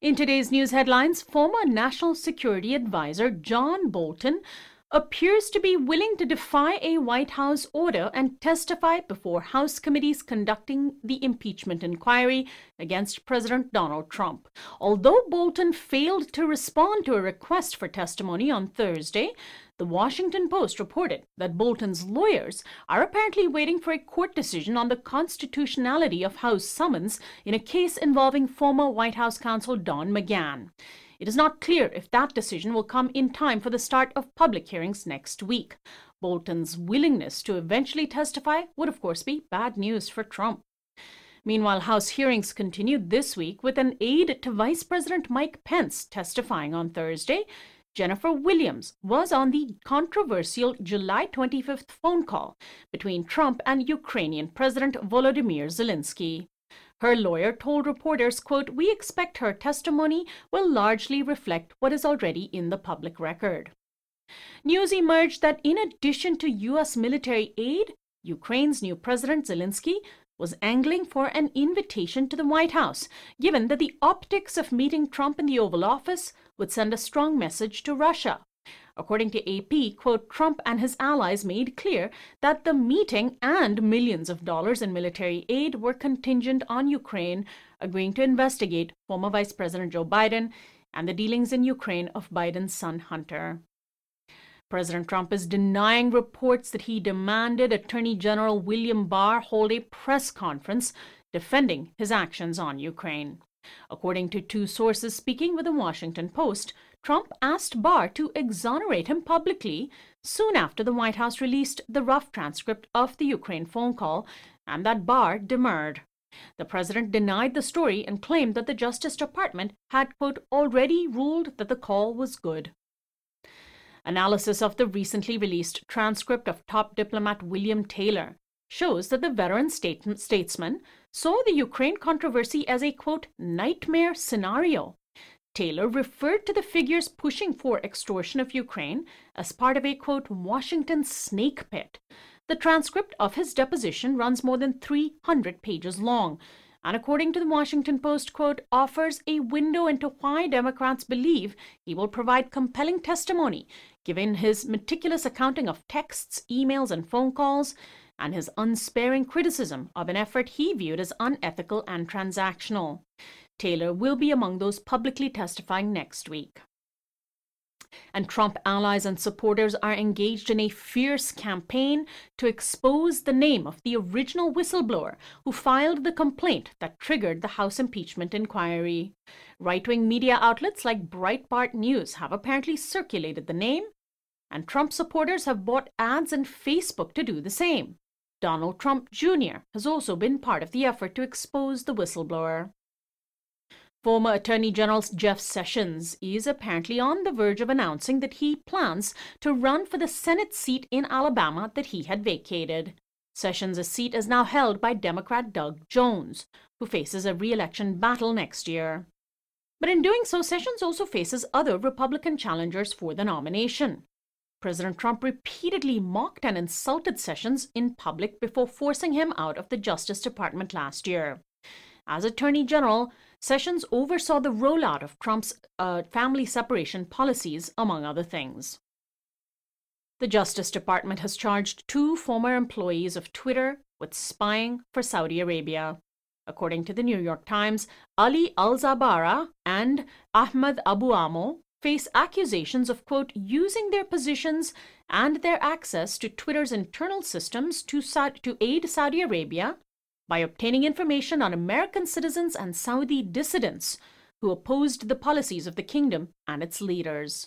In today's news headlines, former National Security Advisor John Bolton appears to be willing to defy a White House order and testify before House committees conducting the impeachment inquiry against President Donald Trump. Although Bolton failed to respond to a request for testimony on Thursday, the Washington Post reported that Bolton's lawyers are apparently waiting for a court decision on the constitutionality of House summons in a case involving former White House counsel Don McGahn. It is not clear if that decision will come in time for the start of public hearings next week. Bolton's willingness to eventually testify would, of course, be bad news for Trump. Meanwhile, House hearings continued this week with an aide to Vice President Mike Pence testifying on Thursday. Jennifer Williams was on the controversial July 25th phone call between Trump and Ukrainian President Volodymyr Zelensky. Her lawyer told reporters, quote, "We expect her testimony will largely reflect what is already in the public record." News emerged that in addition to U.S. military aid, Ukraine's new President Zelensky was angling for an invitation to the White House, given that the optics of meeting Trump in the Oval Office would send a strong message to Russia. According to AP, quote, Trump and his allies made clear that the meeting and millions of dollars in military aid were contingent on Ukraine agreeing to investigate former Vice President Joe Biden and the dealings in Ukraine of Biden's son Hunter. President Trump is denying reports that he demanded Attorney General William Barr hold a press conference defending his actions on Ukraine. According to two sources speaking with the Washington Post, Trump asked Barr to exonerate him publicly soon after the White House released the rough transcript of the Ukraine phone call, and that Barr demurred. The president denied the story and claimed that the Justice Department had, quote, already ruled that the call was good. Analysis of the recently released transcript of top diplomat William Taylor shows that the veteran statesman saw the Ukraine controversy as a, quote, nightmare scenario. Taylor referred to the figures pushing for extortion of Ukraine as part of a, quote, Washington snake pit. The transcript of his deposition runs more than 300 pages long, and according to the Washington Post, quote, offers a window into why Democrats believe he will provide compelling testimony, given his meticulous accounting of texts, emails, and phone calls, and his unsparing criticism of an effort he viewed as unethical and transactional. Taylor will be among those publicly testifying next week. And Trump allies and supporters are engaged in a fierce campaign to expose the name of the original whistleblower who filed the complaint that triggered the House impeachment inquiry. Right-wing media outlets like Breitbart News have apparently circulated the name, and Trump supporters have bought ads in Facebook to do the same. Donald Trump Jr. has also been part of the effort to expose the whistleblower. Former Attorney General Jeff Sessions is apparently on the verge of announcing that he plans to run for the Senate seat in Alabama that he had vacated. Sessions' seat is now held by Democrat Doug Jones, who faces a re-election battle next year. But in doing so, Sessions also faces other Republican challengers for the nomination. President Trump repeatedly mocked and insulted Sessions in public before forcing him out of the Justice Department last year. As Attorney General, Sessions oversaw the rollout of Trump's family separation policies, among other things. The Justice Department has charged two former employees of Twitter with spying for Saudi Arabia. According to the New York Times, Ali Al-Zabara and Ahmed Abu Amo face accusations of, quote, using their positions and their access to Twitter's internal systems to aid Saudi Arabia by obtaining information on American citizens and Saudi dissidents who opposed the policies of the kingdom and its leaders.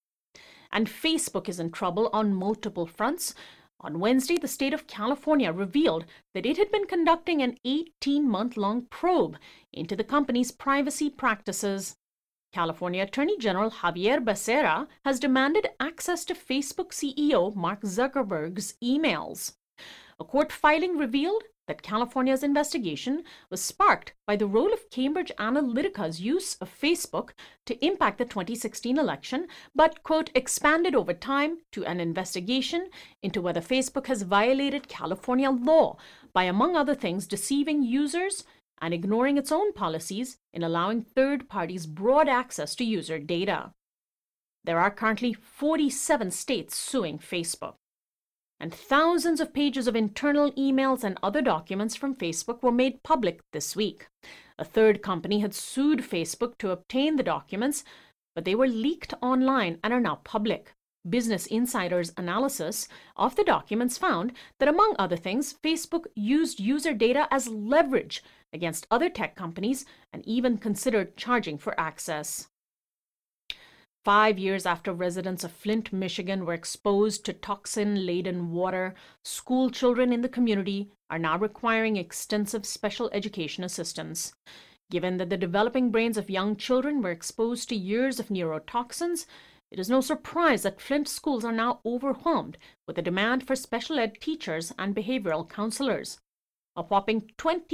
And Facebook is in trouble on multiple fronts. On Wednesday, the state of California revealed that it had been conducting an 18-month-long probe into the company's privacy practices. California Attorney General Javier Becerra has demanded access to Facebook CEO Mark Zuckerberg's emails. A court filing revealed that California's investigation was sparked by the role of Cambridge Analytica's use of Facebook to impact the 2016 election, but, quote, expanded over time to an investigation into whether Facebook has violated California law by, among other things, deceiving users and ignoring its own policies in allowing third parties broad access to user data. There are currently 47 states suing Facebook. And thousands of pages of internal emails and other documents from Facebook were made public this week. A third company had sued Facebook to obtain the documents, but they were leaked online and are now public. Business Insider's analysis of the documents found that, among other things, Facebook used user data as leverage against other tech companies and even considered charging for access. 5 years after residents of Flint, Michigan were exposed to toxin-laden water, school children in the community are now requiring extensive special education assistance. Given that the developing brains of young children were exposed to years of neurotoxins, it is no surprise that Flint schools are now overwhelmed with a demand for special ed teachers and behavioral counselors. A whopping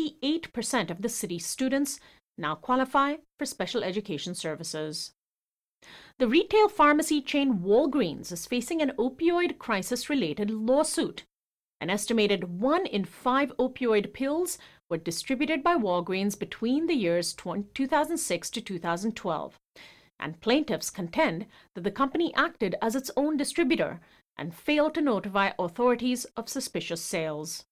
28% of the city's students now qualify for special education services. The retail pharmacy chain Walgreens is facing an opioid crisis-related lawsuit. An estimated 1 in 5 opioid pills were distributed by Walgreens between the years 2006 to 2012, and plaintiffs contend that the company acted as its own distributor and failed to notify authorities of suspicious sales.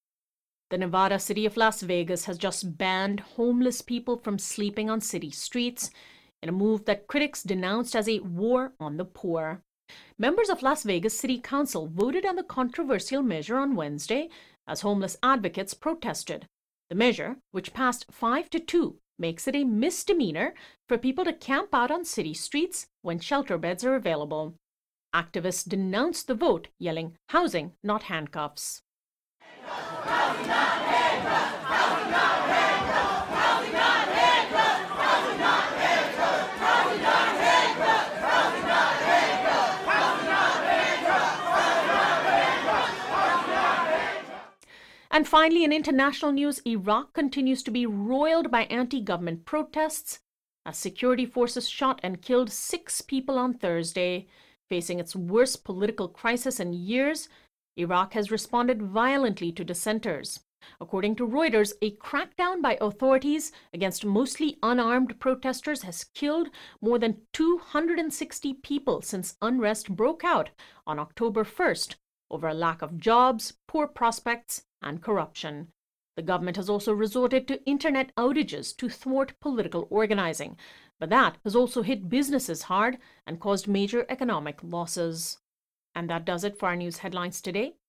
The Nevada city of Las Vegas has just banned homeless people from sleeping on city streets, in a move that critics denounced as a war on the poor. Members of Las Vegas City Council voted on the controversial measure on Wednesday as homeless advocates protested. The measure, which passed 5-2, makes it a misdemeanor for people to camp out on city streets when shelter beds are available. Activists denounced the vote, yelling, "Housing, not handcuffs." Housing, not handcuffs! Housing, not handcuffs! Housing, not handcuffs! Housing, not handcuffs! Housing, not handcuffs! Housing, not handcuffs! Housing, not handcuffs! Housing, not handcuffs! Housing, not handcuffs! And finally, in international news, Iraq continues to be roiled by anti-government protests as security forces shot and killed 6 people on Thursday. Facing its worst political crisis in years, Iraq has responded violently to dissenters. According to Reuters, a crackdown by authorities against mostly unarmed protesters has killed more than 260 people since unrest broke out on October 1st over a lack of jobs, poor prospects, and corruption. The government has also resorted to internet outages to thwart political organizing, but that has also hit businesses hard and caused major economic losses. And that does it for our news headlines today.